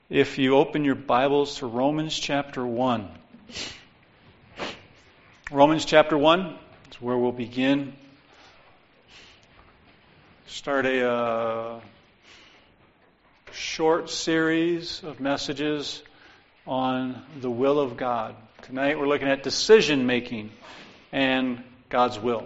If you open your Bibles to Romans chapter 1. Romans chapter 1 is where we'll begin. Start a short series of messages on the will of God. Tonight we're looking at decision making and God's will.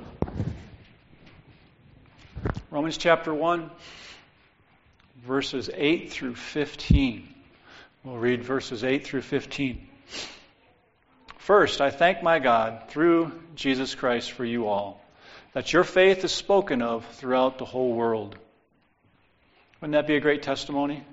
Romans chapter 1, verses 8 through 15. We'll read verses 8 through 15. First, I thank my God through Jesus Christ for you all, that your faith is spoken of throughout the whole world. Wouldn't that be a great testimony?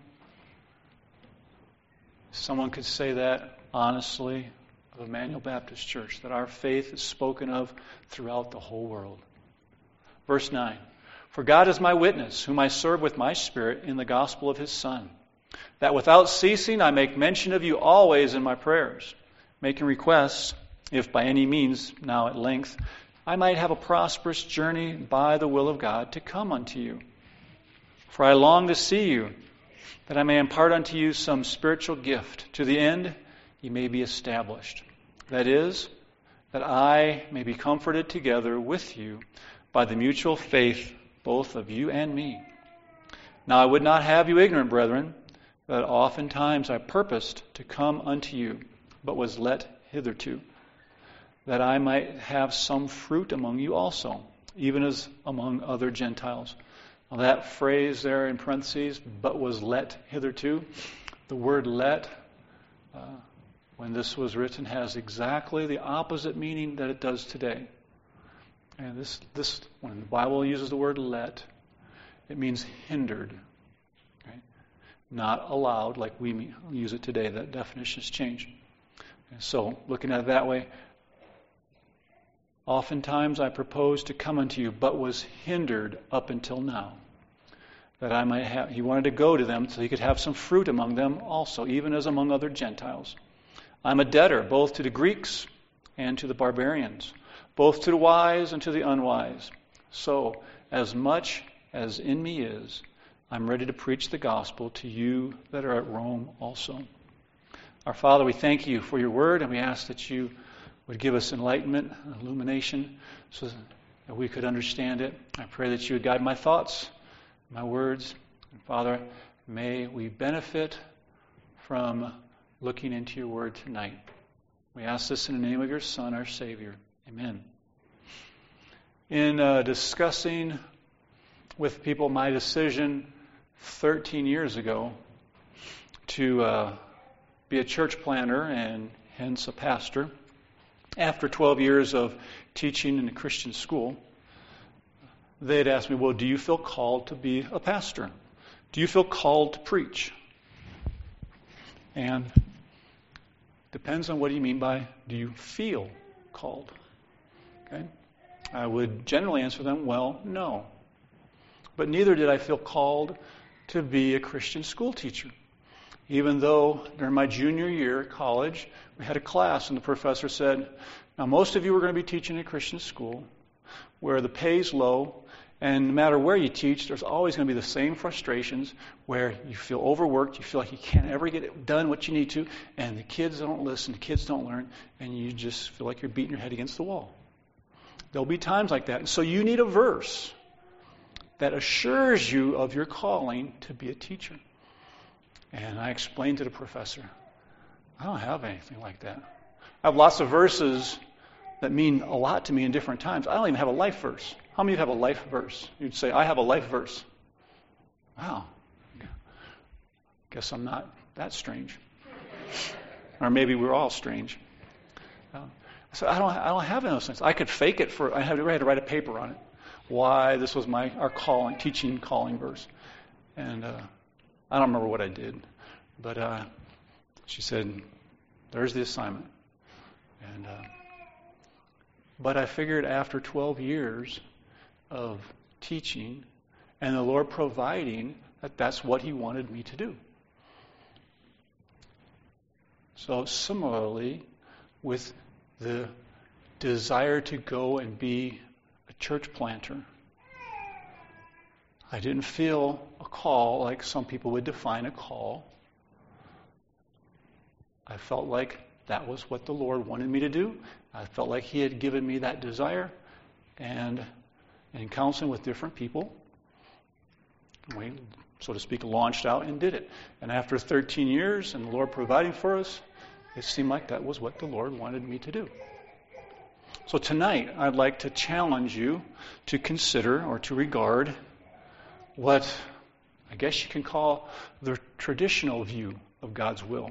Someone could say that honestly of Emmanuel Baptist Church, that our faith is spoken of throughout the whole world. Verse 9, for God is my witness, whom I serve with my spirit in the gospel of his Son, that without ceasing I make mention of you always in my prayers, making requests, if by any means now at length I might have a prosperous journey by the will of God to come unto you. For I long to see you, that I may impart unto you some spiritual gift, to the end ye may be established. That is, that I may be comforted together with you by the mutual faith both of you and me. Now I would not have you ignorant, brethren, that oftentimes I purposed to come unto you, but was let hitherto, that I might have some fruit among you also, even as among other Gentiles. Now that phrase there in parentheses, but was let hitherto, the word let, when this was written, has exactly the opposite meaning that it does today. And this when the Bible uses the word let, it means hindered. Not allowed like we use it today. That definition has changed. And so, looking at it that way, oftentimes I proposed to come unto you, but was hindered up until now, that I might have. He wanted to go to them so he could have some fruit among them also, even as among other Gentiles. I'm a debtor both to the Greeks and to the barbarians, both to the wise and to the unwise. So, as much as in me is, I'm ready to preach the gospel to you that are at Rome also. Our Father, we thank you for your word, and we ask that you would give us enlightenment, illumination, so that we could understand it. I pray that you would guide my thoughts, my words. And Father, may we benefit from looking into your word tonight. We ask this in the name of your Son, our Savior. Amen. In discussing with people my decision 13 years ago to be a church planter and hence a pastor, after 12 years of teaching in a Christian school, they had asked me, well, do you feel called to be a pastor? Do you feel called to preach? And depends on what do you mean by do you feel called? Okay? I would generally answer them, well, no. But neither did I feel called to be a Christian school teacher. Even though during my junior year at college, we had a class and the professor said, now most of you are going to be teaching in a Christian school where the pay is low, and no matter where you teach, there's always going to be the same frustrations where you feel overworked, you feel like you can't ever get it done what you need to, and the kids don't listen, the kids don't learn, and you just feel like you're beating your head against the wall. There'll be times like that. And so you need a verse that assures you of your calling to be a teacher. And I explained to the professor, I don't have anything like that. I have lots of verses that mean a lot to me in different times. I don't even have a life verse. How many of you have a life verse? You'd say, I have a life verse. Wow. Guess I'm not that strange. Or maybe we're all strange. So I don't have any of those things. I could fake it I had to write a paper on it. Why this was our calling, teaching calling verse. And I don't remember what I did. But she said, there's the assignment. And but I figured after 12 years of teaching and the Lord providing that that's what He wanted me to do. So similarly, with the desire to go and be a church planter, I didn't feel a call like some people would define a call, I felt like that was what the Lord wanted me to do. I felt like He had given me that desire. And in counseling with different people, we, so to speak, launched out and did it. And after 13 years and the Lord providing for us, it seemed like that was what the Lord wanted me to do. So tonight, I'd like to challenge you to consider or to regard what I guess you can call the traditional view of God's will.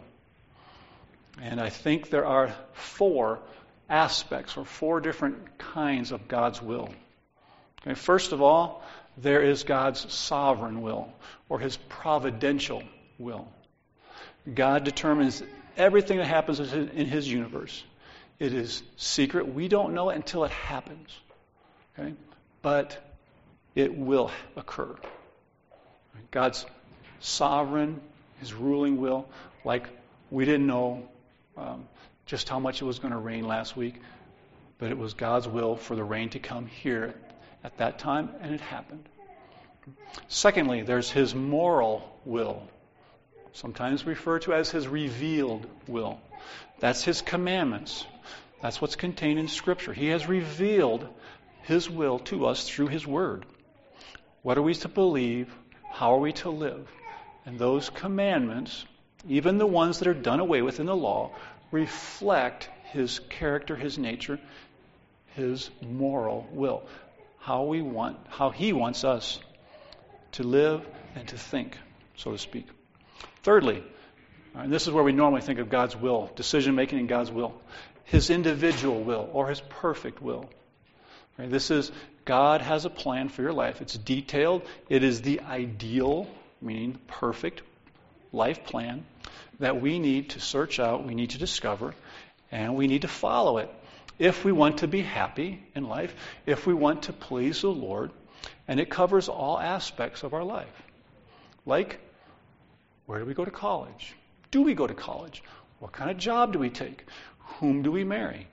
And I think there are 4 aspects or 4 different kinds of God's will. Okay, first of all, there is God's sovereign will or His providential will. God determines everything that happens in His universe. It is secret. We don't know it until it happens. Okay? But it will occur. God's sovereign, His ruling will, like we didn't know just how much it was going to rain last week, but it was God's will for the rain to come here at that time, and it happened. Secondly, there's His moral will, sometimes referred to as His revealed will. That's His commandments. That's what's contained in Scripture. He has revealed His will to us through His Word. What are we to believe? How are we to live? And those commandments, even the ones that are done away with in the law, reflect His character, His nature, His moral will. How He wants us to live and to think, so to speak. Thirdly, and this is where we normally think of God's will, decision-making in God's will, His individual will or His perfect will. Okay, this is, God has a plan for your life. It's detailed. It is the ideal, meaning perfect life plan that we need to search out, we need to discover, and we need to follow it if we want to be happy in life, if we want to please the Lord, and it covers all aspects of our life. Like, where do we go to college? Do we go to college? What kind of job do we take? Whom do we marry?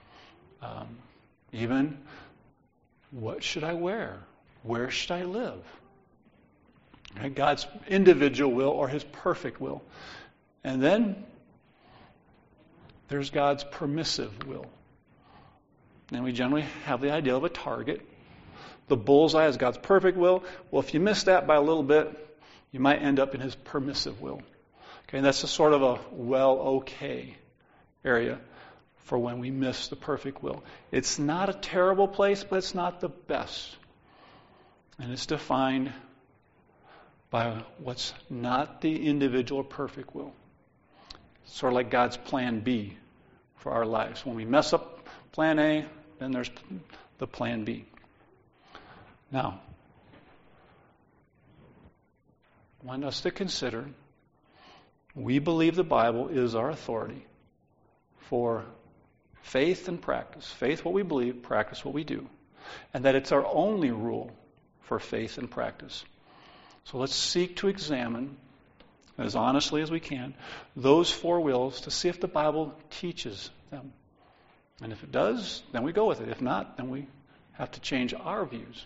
Even, what should I wear? Where should I live? Okay, God's individual will or His perfect will. And then there's God's permissive will. And we generally have the idea of a target. The bullseye is God's perfect will. Well, if you miss that by a little bit, you might end up in His permissive will. Okay, and that's a sort of a okay area for when we miss the perfect will. It's not a terrible place, but it's not the best. And it's defined by what's not the individual perfect will. Sort of like God's plan B for our lives. When we mess up plan A, then there's the plan B. Now, I want us to consider, we believe the Bible is our authority for faith and practice. Faith, what we believe, practice, what we do. And that it's our only rule for faith and practice. So let's seek to examine, as honestly as we can, those 4 wills to see if the Bible teaches them. And if it does, then we go with it. If not, then we have to change our views.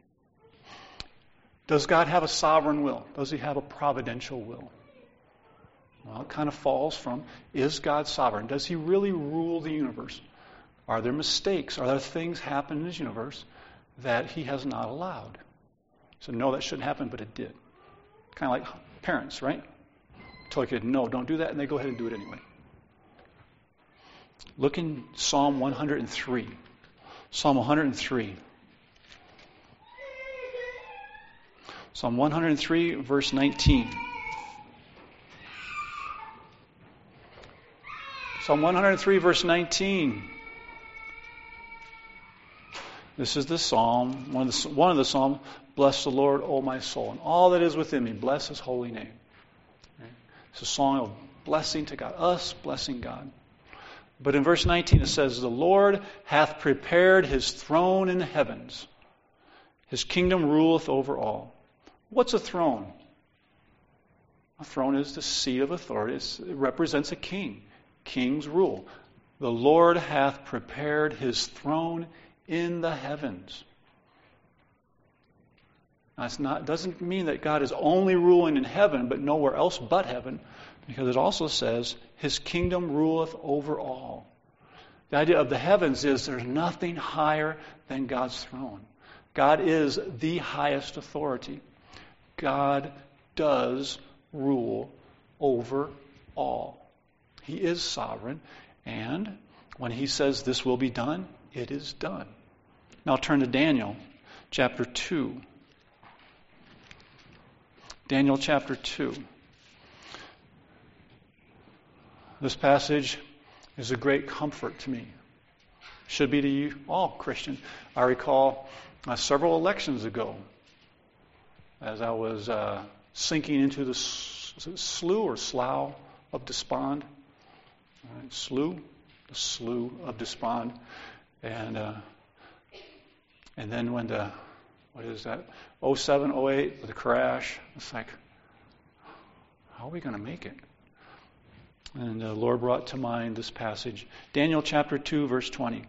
Does God have a sovereign will? Does He have a providential will? Well, it kind of falls from, is God sovereign? Does He really rule the universe? Are there mistakes? Are there things happen in His universe that He has not allowed? So no, that shouldn't happen, but it did. Kind of like parents, right? Tell a kid, no, don't do that, and they go ahead and do it anyway. Look in Psalm 103. Psalm 103. Psalm 103, verse 19. Psalm 103, verse 19. This is the psalm, one of the psalms, bless the Lord, O my soul, and all that is within me, bless His holy name. Okay? It's a song of blessing to God, us blessing God. But in verse 19 it says, the Lord hath prepared His throne in the heavens. His kingdom ruleth over all. What's a throne? A throne is the seat of authority. It represents a king. Kings rule. The Lord hath prepared His throne in the heavens. Now, it doesn't mean that God is only ruling in heaven, but nowhere else but heaven, because it also says, His kingdom ruleth over all. The idea of the heavens is there's nothing higher than God's throne. God is the highest authority. God does rule over all. He is sovereign, and when He says this will be done, it is done. Now turn to Daniel chapter 2. Daniel chapter 2. This passage is a great comfort to me. Should be to you all, Christian. I recall several elections ago, as I was sinking into the slough or slough of despond. Right, the slough of despond. And then when the, 07, 08, the crash, it's like, how are we going to make it? And the Lord brought to mind this passage. Daniel chapter 2, verse 20.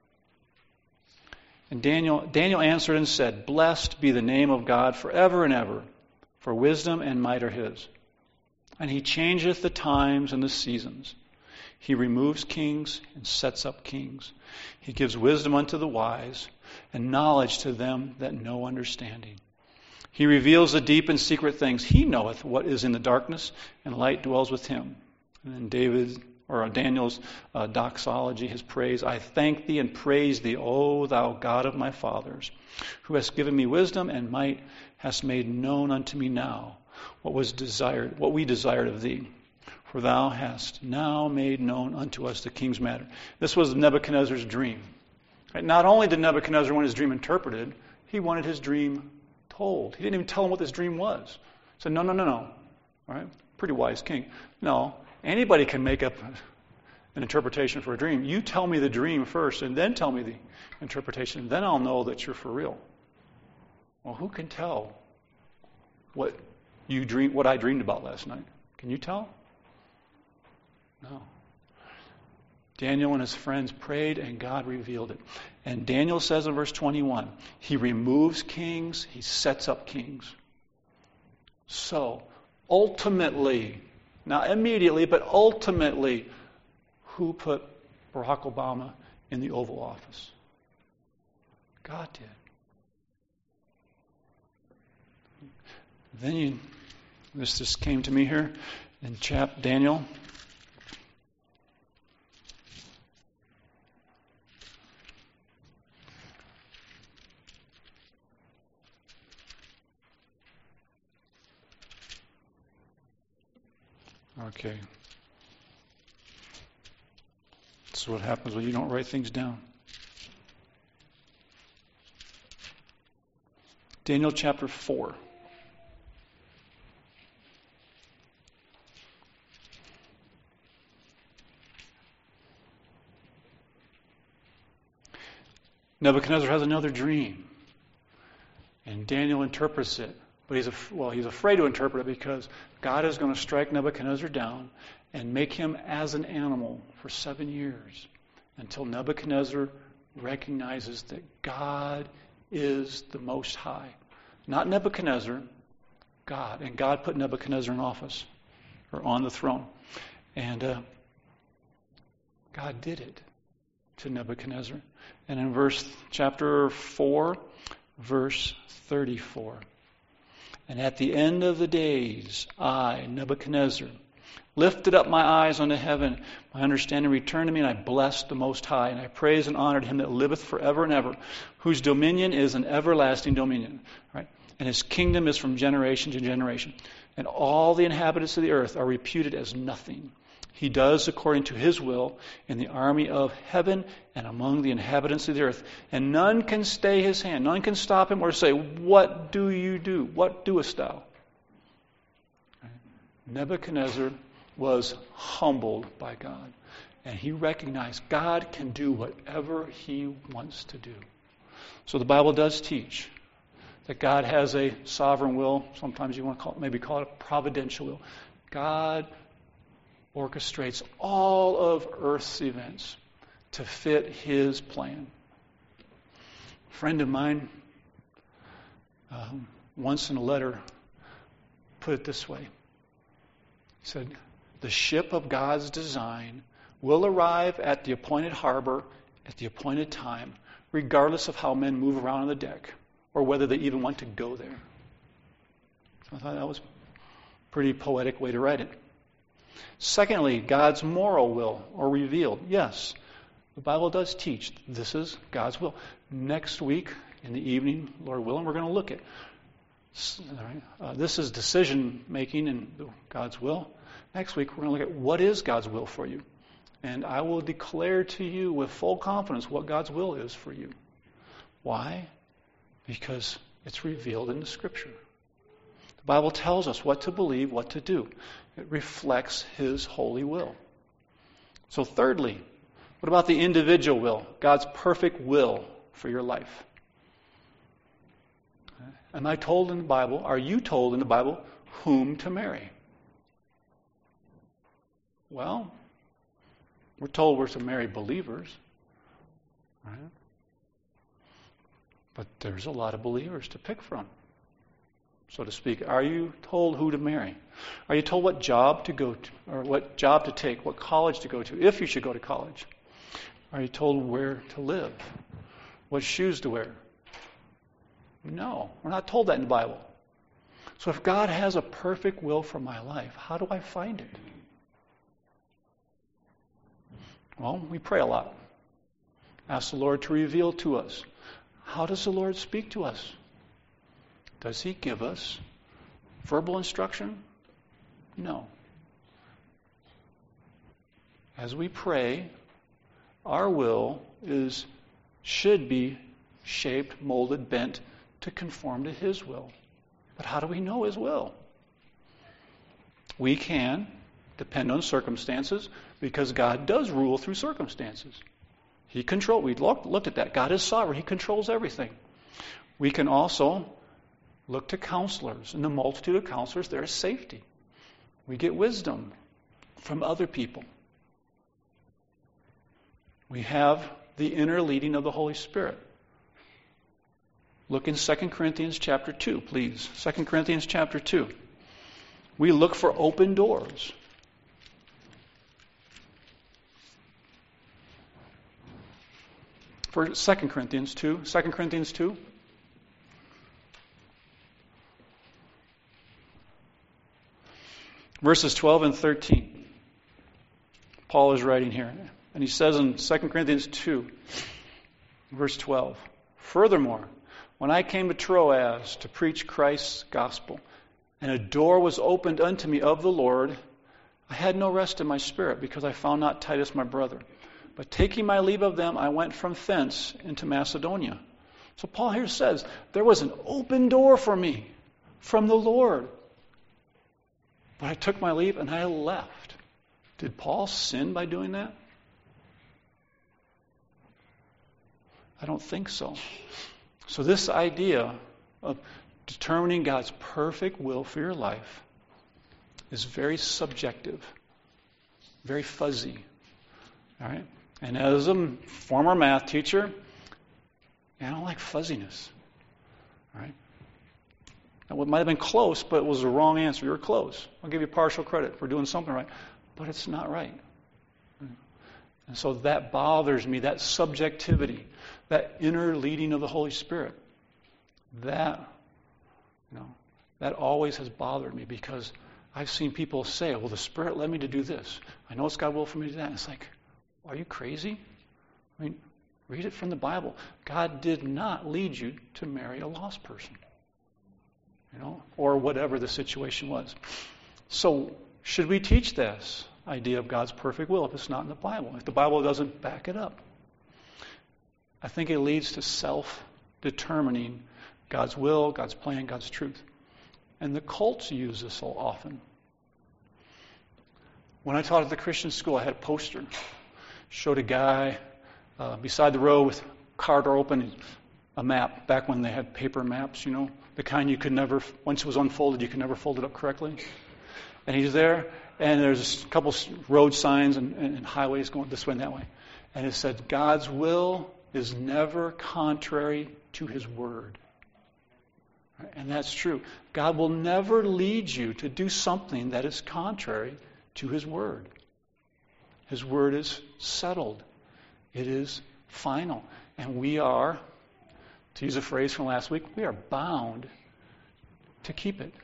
And Daniel answered and said, Blessed be the name of God forever and ever, for wisdom and might are His. And He changeth the times and the seasons. He removes kings and sets up kings. He gives wisdom unto the wise, and knowledge to them that know understanding. He reveals the deep and secret things. He knoweth what is in the darkness, and light dwells with Him. And then Daniel's doxology, his praise, I thank Thee and praise Thee, O Thou God of my fathers, who hast given me wisdom and might, hast made known unto me now what we desired of Thee. For Thou hast now made known unto us the king's matter. This was Nebuchadnezzar's dream. Right? Not only did Nebuchadnezzar want his dream interpreted, he wanted his dream told. He didn't even tell him what this dream was. He said, no. Right? Pretty wise king. No. Anybody can make up an interpretation for a dream. You tell me the dream first, and then tell me the interpretation. Then I'll know that you're for real. Well, who can tell what I dreamed about last night? Can you tell? No. Daniel and his friends prayed, and God revealed it. And Daniel says in verse 21, He removes kings, He sets up kings. So, ultimately, not immediately, but ultimately, who put Barack Obama in the Oval Office? God did. Then this just came to me here in Daniel. Okay. This is what happens when you don't write things down. Daniel chapter 4. Nebuchadnezzar has another dream, and Daniel interprets it. But he's afraid to interpret it because God is going to strike Nebuchadnezzar down and make him as an animal for 7 years until Nebuchadnezzar recognizes that God is the Most High. Not Nebuchadnezzar, God. And God put Nebuchadnezzar in office, or on the throne. And God did it to Nebuchadnezzar. And in chapter 4, verse 34. And at the end of the days, I, Nebuchadnezzar, lifted up my eyes unto heaven. My understanding returned to me, and I blessed the Most High. And I praised and honored Him that liveth forever and ever, whose dominion is an everlasting dominion. Right? And His kingdom is from generation to generation. And all the inhabitants of the earth are reputed as nothing. He does according to His will in the army of heaven and among the inhabitants of the earth. And none can stay His hand. None can stop Him or say, What do you do? What doest thou? Nebuchadnezzar was humbled by God. And he recognized God can do whatever He wants to do. So the Bible does teach that God has a sovereign will. Sometimes you want to call it a providential will. God orchestrates all of earth's events to fit His plan. A friend of mine once in a letter put it this way. He said, the ship of God's design will arrive at the appointed harbor at the appointed time, regardless of how men move around on the deck or whether they even want to go there. So I thought that was a pretty poetic way to write it. Secondly, God's moral will, or revealed. Yes, the Bible does teach this is God's will. Next week, in the evening, Lord willing, we're going to look at this is decision making in God's will. Next week, we're going to look at what is God's will for you. And I will declare to you with full confidence what God's will is for you. Why? Because it's revealed in the Scripture. The Bible tells us what to believe, what to do. It reflects His holy will. So thirdly, what about the individual will? God's perfect will for your life. Am I told in the Bible, are you told in the Bible, whom to marry? Well, we're told we're to marry believers. Right? But there's a lot of believers to pick from, so to speak. Are you told who to marry? Are you told what job to go to, or what job to take, what college to go to, if you should go to college? Are you told where to live, what shoes to wear? No, we're not told that in the Bible. So if God has a perfect will for my life, how do I find it? Well, we pray a lot. Ask the Lord to reveal to us. How does the Lord speak to us? Does He give us verbal instruction? No. As we pray, our will should be shaped, molded, bent to conform to His will. But how do we know His will? We can depend on circumstances because God does rule through circumstances. We looked at that. God is sovereign. He controls everything. We can also look to counselors. In the multitude of counselors, there is safety. We get wisdom from other people. We have the inner leading of the Holy Spirit. Look in 2 Corinthians chapter 2, please. 2 Corinthians chapter 2. We look for open doors. For 2 Corinthians 2. 2 Corinthians 2. Verses 12 and 13. Paul is writing here. And he says in 2 Corinthians 2, verse 12, furthermore, when I came to Troas to preach Christ's gospel, and a door was opened unto me of the Lord, I had no rest in my spirit, because I found not Titus my brother. But taking my leave of them, I went from thence into Macedonia. So Paul here says, there was an open door for me from the Lord. But I took my leave and I left. Did Paul sin by doing that? I don't think so. So this idea of determining God's perfect will for your life is very subjective, very fuzzy. All right? And as a former math teacher, I don't like fuzziness. All right? Now, it might have been close, but it was the wrong answer. You were close. I'll give you partial credit for doing something right. But it's not right. And so that bothers me, that subjectivity, that inner leading of the Holy Spirit. That always has bothered me because I've seen people say, well, the Spirit led me to do this. I know it's God's will for me to do that. And it's like, are you crazy? I mean, read it from the Bible. God did not lead you to marry a lost person. Or whatever the situation was. So, should we teach this idea of God's perfect will if it's not in the Bible? If the Bible doesn't back it up? I think it leads to self-determining God's will, God's plan, God's truth. And the cults use this so often. When I taught at the Christian school, I had a poster. Showed a guy beside the road with a car door open, a map, back when they had paper maps, the kind you could never, once it was unfolded, you could never fold it up correctly. And he's there, and there's a couple road signs and highways going this way and that way. And it said, God's will is never contrary to His word. And that's true. God will never lead you to do something that is contrary to His Word. His Word is settled. It is final. And we are, to use a phrase from last week, we are bound to keep it.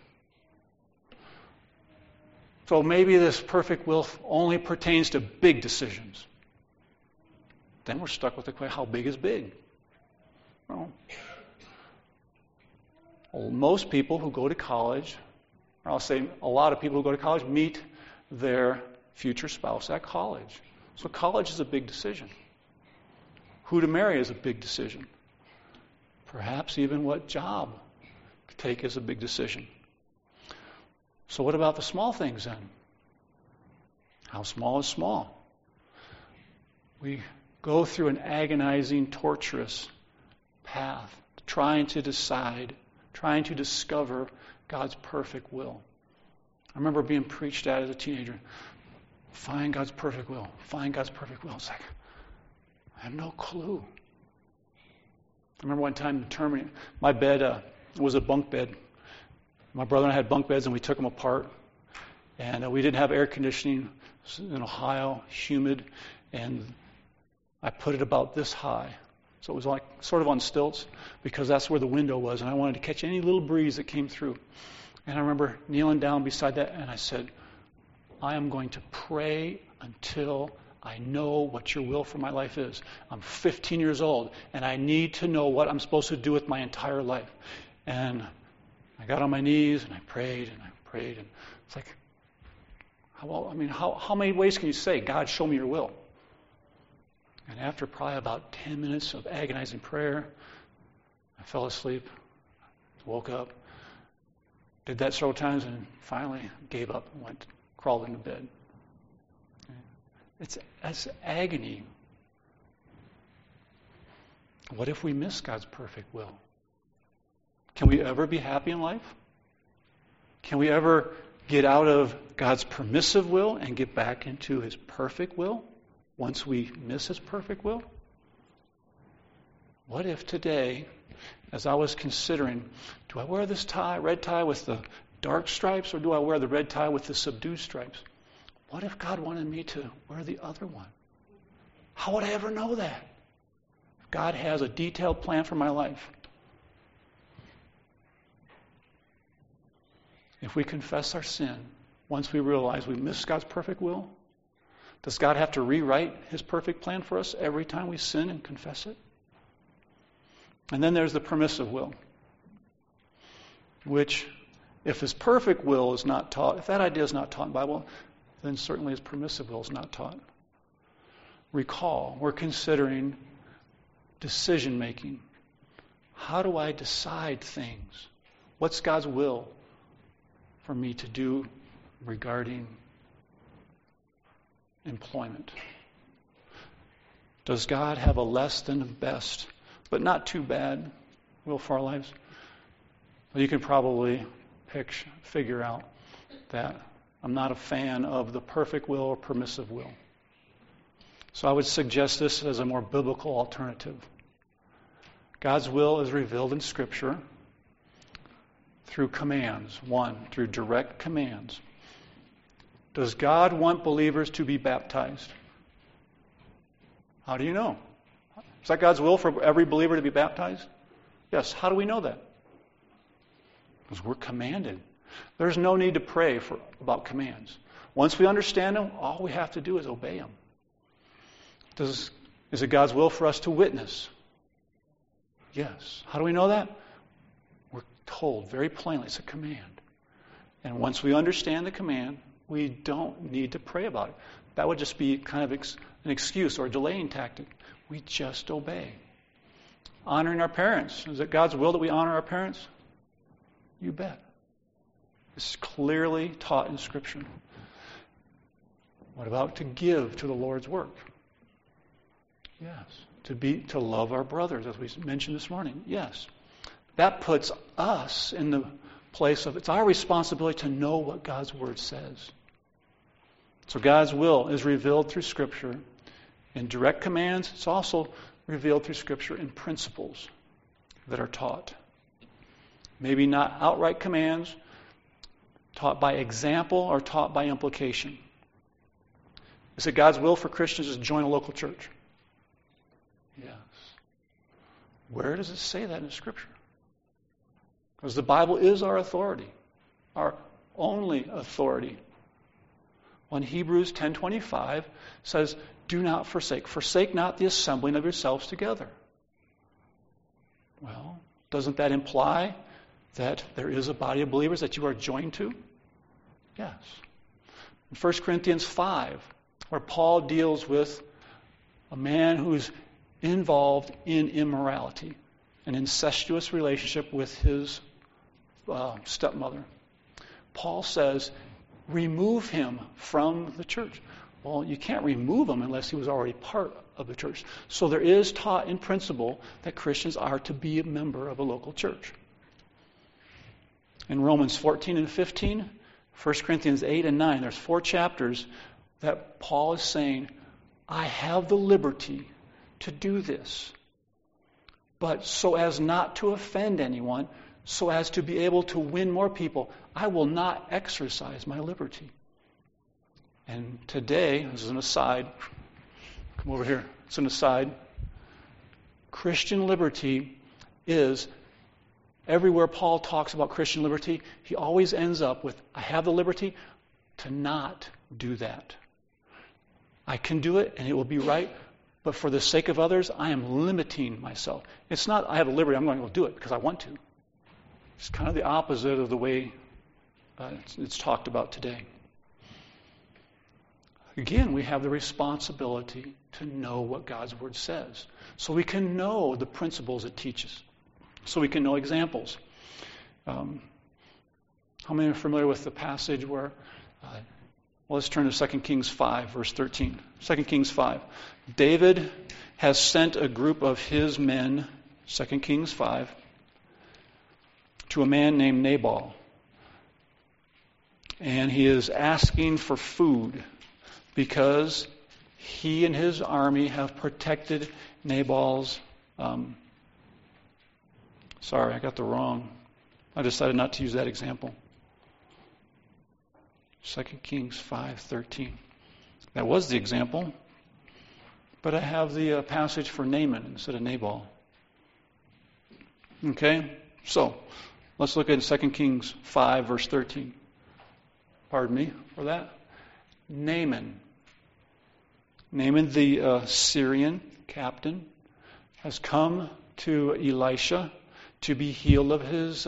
So maybe this perfect will only pertains to big decisions. Then we're stuck with the question, how big is big? Well, most people who go to college, or I'll say a lot of people who go to college, meet their future spouse at college. So college is a big decision. Who to marry is a big decision. Perhaps even what job to take is a big decision. So what about the small things then? How small is small? We go through an agonizing, torturous path, trying to decide, trying to discover God's perfect will. I remember being preached at as a teenager. Find God's perfect will. Find God's perfect will. It's like, I have no clue. I remember one time determining, my bed was a bunk bed. My brother and I had bunk beds, and we took them apart. And we didn't have air conditioning. It was in Ohio, humid, and I put it about this high. So it was like sort of on stilts, because that's where the window was, and I wanted to catch any little breeze that came through. And I remember kneeling down beside that, and I said, I am going to pray until I know what your will for my life is. I'm 15 years old, and I need to know what I'm supposed to do with my entire life. And I got on my knees, and I prayed, and it's like, how many ways can you say, God, show me your will? And after probably about 10 minutes of agonizing prayer, I fell asleep, woke up, did that several times, and finally gave up and crawled into bed. It's agony. What if we miss God's perfect will? Can we ever be happy in life? Can we ever get out of God's permissive will and get back into His perfect will once we miss His perfect will? What if today, as I was considering, do I wear this tie, red tie with the dark stripes, or do I wear the red tie with the subdued stripes? What if God wanted me to wear the other one? How would I ever know that? God has a detailed plan for my life. If we confess our sin, once we realize we missed God's perfect will, does God have to rewrite His perfect plan for us every time we sin and confess it? And then there's the permissive will, which, if His perfect will is not taught, if that idea is not taught in the Bible, then certainly His permissive will is not taught. Recall, we're considering decision making. How do I decide things? What's God's will for me to do regarding employment? Does God have a less than best, but not too bad will for our lives? Well, you can probably figure out that I'm not a fan of the perfect will or permissive will. So I would suggest this as a more biblical alternative. God's will is revealed in Scripture through commands. One, through direct commands. Does God want believers to be baptized? How do you know? Is that God's will for every believer to be baptized? Yes. How do we know that? Because we're commanded. There's no need to pray about commands. Once we understand them, all we have to do is obey them. Is it God's will for us to witness? Yes. How do we know that? We're told very plainly it's a command. And once we understand the command, we don't need to pray about it. That would just be kind of an excuse or a delaying tactic. We just obey. Honoring our parents. Is it God's will that we honor our parents? You bet. It's clearly taught in Scripture. What about to give to the Lord's work? Yes. To love our brothers, as we mentioned this morning. Yes. That puts us in the place of, it's our responsibility to know what God's Word says. So God's will is revealed through Scripture in direct commands. It's also revealed through Scripture in principles that are taught. Maybe not outright commands, taught by example or taught by implication. Is it God's will for Christians to join a local church? Yes. Where does it say that in the Scripture? Because the Bible is our authority, our only authority. When Hebrews 10:25 says, do not forsake. Forsake not the assembling of yourselves together. Well, doesn't that imply that there is a body of believers that you are joined to? Yes. In 1 Corinthians 5, where Paul deals with a man who's involved in immorality, an incestuous relationship with his stepmother. Paul says, remove him from the church. Well, you can't remove him unless he was already part of the church. So there is taught in principle that Christians are to be a member of a local church. In Romans 14 and 15, 1 Corinthians 8 and 9, there's 4 chapters that Paul is saying, I have the liberty to do this, but so as not to offend anyone, so as to be able to win more people, I will not exercise my liberty. And today, this is an aside, come over here, it's an aside, Christian liberty is, everywhere Paul talks about Christian liberty, he always ends up with, I have the liberty to not do that. I can do it and it will be right, but for the sake of others, I am limiting myself. It's not, I have the liberty, I'm going to go do it because I want to. It's kind of the opposite of the way it's talked about today. Again, we have the responsibility to know what God's Word says. So we can know the principles it teaches. So we can know examples. How many are familiar with the passage where, well, let's turn to 2 Kings 5, verse 13. 2 Kings 5. David has sent a group of his men, 2 Kings 5, to a man named Nabal. And he is asking for food because he and his army have protected Nabal's... sorry, I got the wrong. I decided not to use that example. 2 Kings 5:13. That was the example, but I have the passage for Naaman instead of Nabal. Okay, so let's look at 2 Kings 5, verse 13. Pardon me for that. Naaman, the Syrian captain, has come to Elisha to be healed of his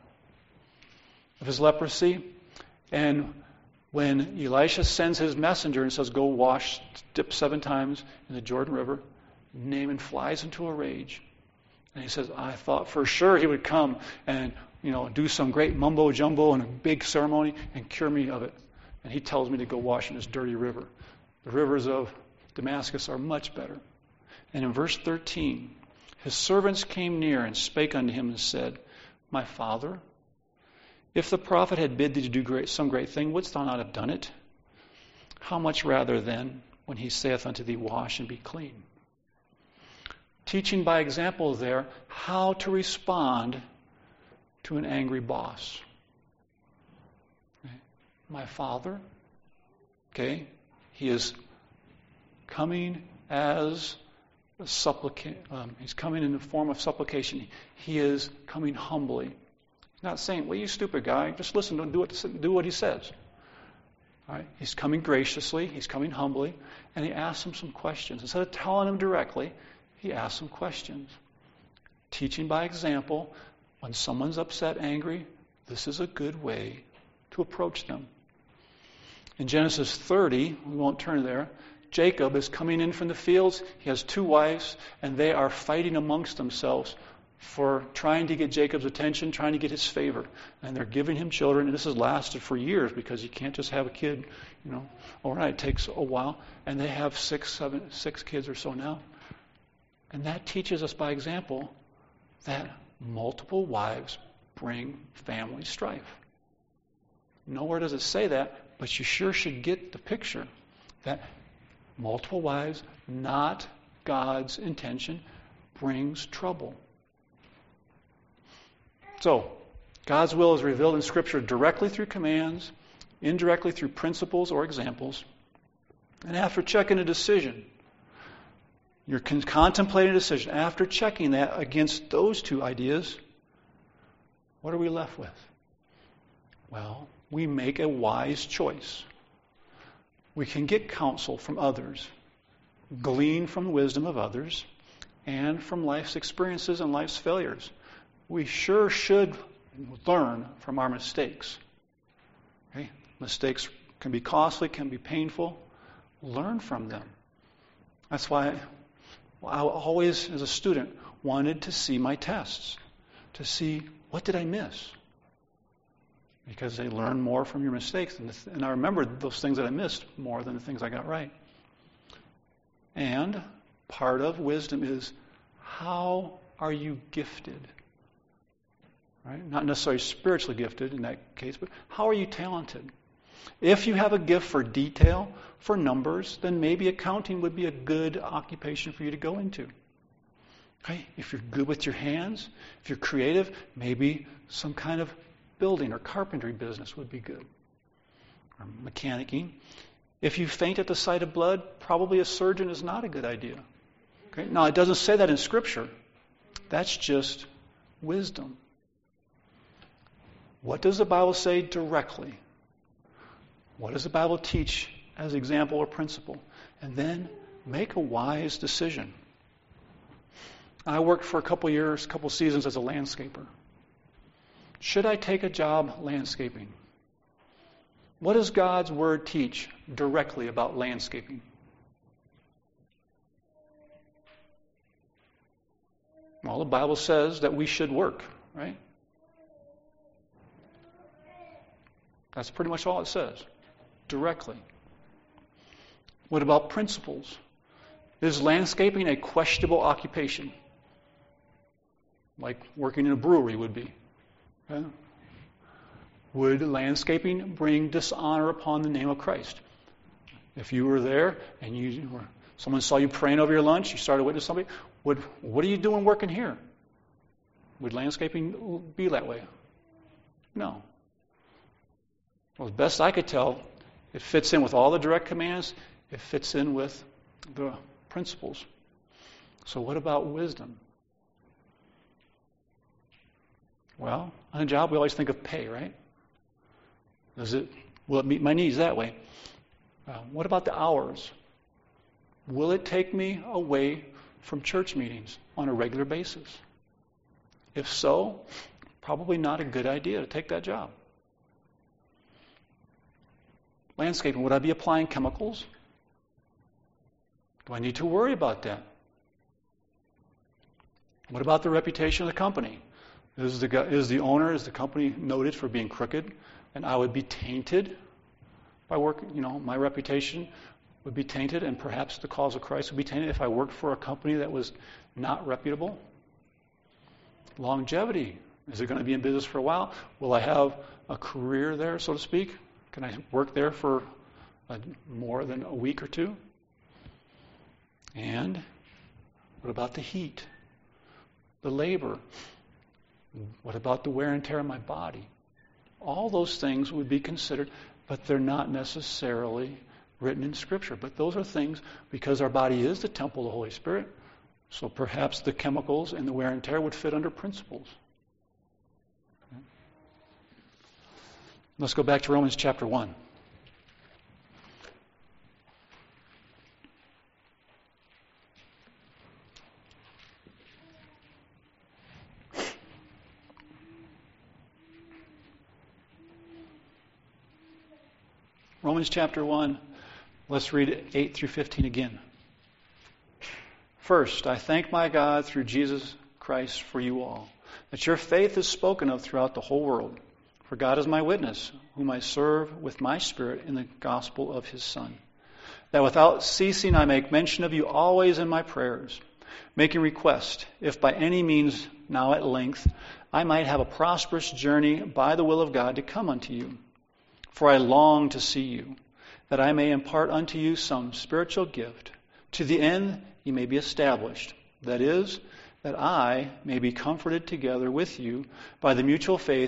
leprosy. And when Elisha sends his messenger and says, go wash, dip 7 times in the Jordan River, Naaman flies into a rage. And he says, I thought for sure he would come and, do some great mumbo jumbo and a big ceremony and cure me of it. And he tells me to go wash in this dirty river. The rivers of Damascus are much better. And in verse 13, his servants came near and spake unto him and said, My father, if the prophet had bid thee to do some great thing, wouldst thou not have done it? How much rather then, when he saith unto thee, Wash and be clean? Teaching by example there how to respond to an angry boss. My father, okay, he is coming as a supplicant. He's coming in the form of supplication. He is coming humbly. He's not saying, well, you stupid guy, just listen, don't do what he says. All right? He's coming graciously, he's coming humbly, and he asks him some questions. Instead of telling him directly, he asks some questions. Teaching by example, when someone's upset, angry, this is a good way to approach them. In Genesis 30, we won't turn there, Jacob is coming in from the fields. He has 2 wives, and they are fighting amongst themselves for trying to get Jacob's attention, trying to get his favor. And they're giving him children, and this has lasted for years because you can't just have a kid, overnight. It takes a while. And they have 6 kids or so now. And that teaches us by example that multiple wives bring family strife. Nowhere does it say that, but you sure should get the picture that multiple wives, not God's intention, brings trouble. So, God's will is revealed in Scripture directly through commands, indirectly through principles or examples. And after checking a decision, you're contemplating a decision. After checking that against those two ideas, what are we left with? Well, we make a wise choice. We can get counsel from others, glean from the wisdom of others, and from life's experiences and life's failures. We sure should learn from our mistakes. Okay? Mistakes can be costly, can be painful. Learn from them. That's why I always, as a student, wanted to see my tests, to see what did I miss. Because they learn more from your mistakes. And I remember those things that I missed more than the things I got right. And part of wisdom is, how are you gifted? Right? Not necessarily spiritually gifted in that case, but how are you talented? If you have a gift for detail, for numbers, then maybe accounting would be a good occupation for you to go into. Okay? If you're good with your hands, if you're creative, maybe some kind of building or carpentry business would be good. Or mechanicking. If you faint at the sight of blood, probably a surgeon is not a good idea. Okay? Now, it doesn't say that in Scripture. That's just wisdom. What does the Bible say directly? What does the Bible teach as example or principle? And then make a wise decision. I worked for a couple seasons as a landscaper. Should I take a job landscaping? What does God's Word teach directly about landscaping? Well, the Bible says that we should work, right? That's pretty much all it says, directly. What about principles? Is landscaping a questionable occupation? Like working in a brewery would be. Okay? Would landscaping bring dishonor upon the name of Christ? If you were there and someone saw you praying over your lunch, you started witnessing somebody, what are you doing working here? Would landscaping be that way? No. Well, as best I could tell, it fits in with all the direct commands. It fits in with the principles. So what about wisdom? Well, on a job we always think of pay, right? Will it meet my needs that way? What about the hours? Will it take me away from church meetings on a regular basis? If so, probably not a good idea to take that job. Landscaping, would I be applying chemicals? Do I need to worry about that? What about the reputation of the company? Is the company noted for being crooked? And I would be tainted by work, my reputation would be tainted, and perhaps the cause of Christ would be tainted if I worked for a company that was not reputable. Longevity. Is it going to be in business for a while? Will I have a career there, so to speak? Can I work there for more than a week or two? And what about the heat? The labor? What about the wear and tear on my body? All those things would be considered, but they're not necessarily written in Scripture. But those are things, because our body is the temple of the Holy Spirit, so perhaps the chemicals and the wear and tear would fit under principles. Okay. Let's go back to Romans chapter 1. Romans chapter 1, let's read 8 through 15 again. First, I thank my God through Jesus Christ for you all, that your faith is spoken of throughout the whole world. For God is my witness, whom I serve with my spirit in the gospel of his Son, that without ceasing I make mention of you always in my prayers, making request, if by any means now at length I might have a prosperous journey by the will of God to come unto you. For I long to see you, that I may impart unto you some spiritual gift, to the end ye may be established. That is, that I may be comforted together with you by the mutual faith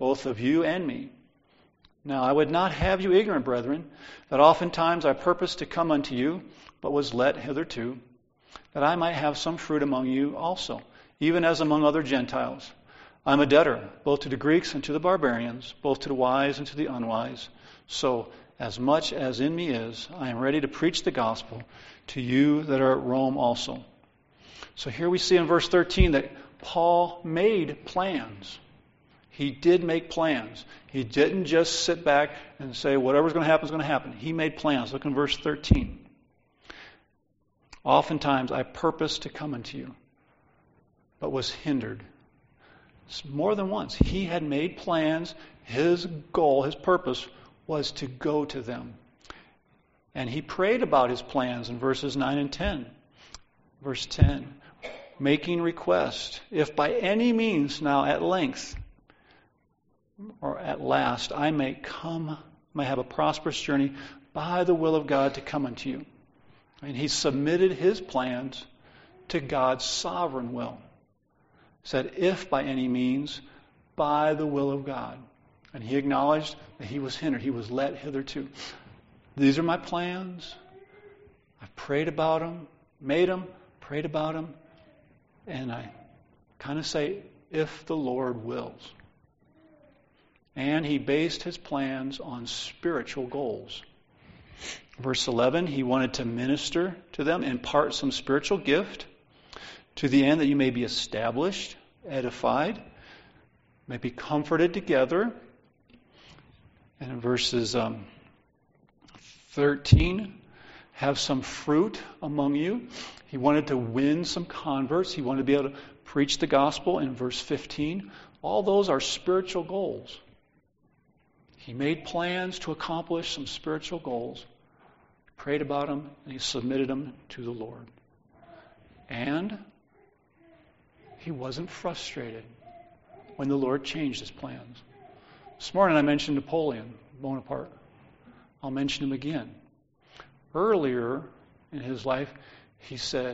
both of you and me. Now I would not have you ignorant, brethren, that oftentimes I purposed to come unto you, but was let hitherto, that I might have some fruit among you also, even as among other Gentiles. I am a debtor, both to the Greeks and to the barbarians, both to the wise and to the unwise. So, as much as in me is, I am ready to preach the gospel to you that are at Rome also. So here we see in verse 13 that Paul made plans. He did make plans. He didn't just sit back and say, whatever's going to happen is going to happen. He made plans. Look in verse 13. Oftentimes I purposed to come unto you, but was hindered. More than once. He had made plans. His goal, his purpose, was to go to them. And he prayed about his plans in verses 9 and 10. Verse 10, making request, if by any means now at length, or at last, I may have a prosperous journey by the will of God to come unto you. And he submitted his plans to God's sovereign will. He said, if by any means, by the will of God. And he acknowledged that he was hindered. He was let hitherto. These are my plans. I've prayed about them, made them, prayed about them. And I kind of say, if the Lord wills. And he based his plans on spiritual goals. Verse 11, he wanted to minister to them, impart some spiritual gift, to the end that you may be established, edified, may be comforted together. And in verses 13, have some fruit among you. He wanted to win some converts. He wanted to be able to preach the gospel. In verse 15, all those are spiritual goals. He made plans to accomplish some spiritual goals, prayed about them, and he submitted them to the Lord. And he wasn't frustrated when the Lord changed his plans. This morning I mentioned Napoleon Bonaparte. I'll mention him again. Earlier in his life, he said,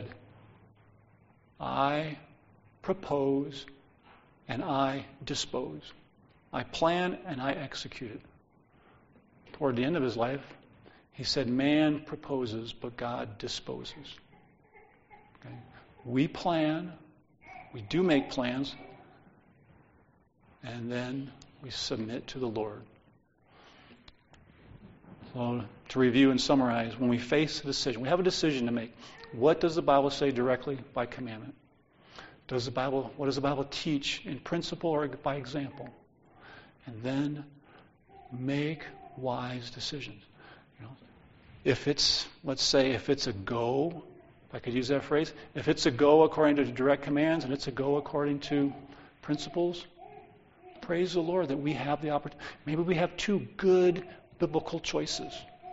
I propose and I dispose. I plan and I execute it. Toward the end of his life, he said, man proposes, but God disposes. Okay? We plan, we do make plans, and then we submit to the Lord. So, to review and summarize, when we face a decision, we have a decision to make. What does the Bible say directly by commandment? What does the Bible teach in principle or by example? And then make wise decisions. If it's, let's say, if it's a go, if I could use that phrase, if it's a go according to direct commands and it's a go according to principles, praise the Lord that we have the opportunity. Maybe we have two good biblical choices.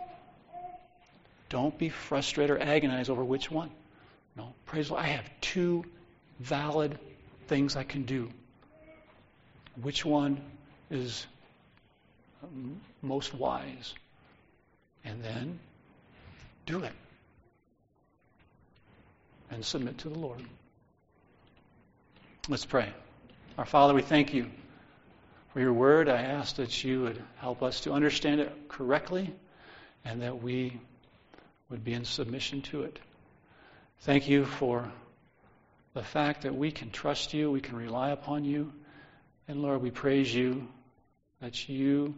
Don't be frustrated or agonize over which one. No, praise the Lord. I have two valid things I can do. Which one is most wise? And then do it. And submit to the Lord. Let's pray. Our Father, we thank you for your word. I ask that you would help us to understand it correctly and that we would be in submission to it. Thank you for the fact that we can trust you, we can rely upon you. And Lord, we praise you that you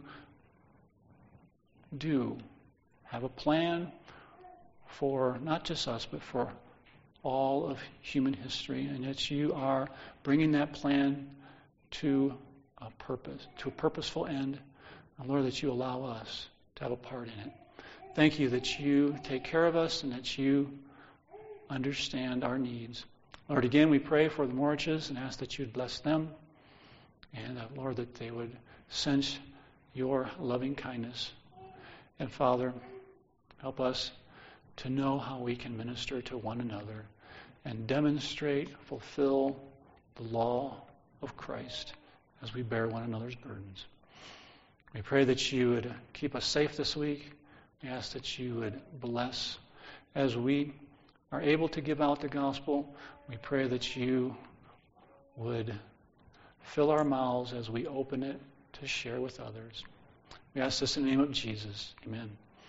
do have a plan for not just us, but for all of human history, and that you are bringing that plan to a purpose, to a purposeful end. And Lord, that you allow us to have a part in it. Thank you that you take care of us and that you understand our needs. Lord, again, we pray for the Moriches and ask that you'd bless them. And Lord, that they would sense your loving kindness. And Father, help us to know how we can minister to one another and demonstrate, fulfill the law of Christ as we bear one another's burdens. We pray that you would keep us safe this week. We ask that you would bless as we are able to give out the gospel. We pray that you would fill our mouths as we open it to share with others. We ask this in the name of Jesus. Amen.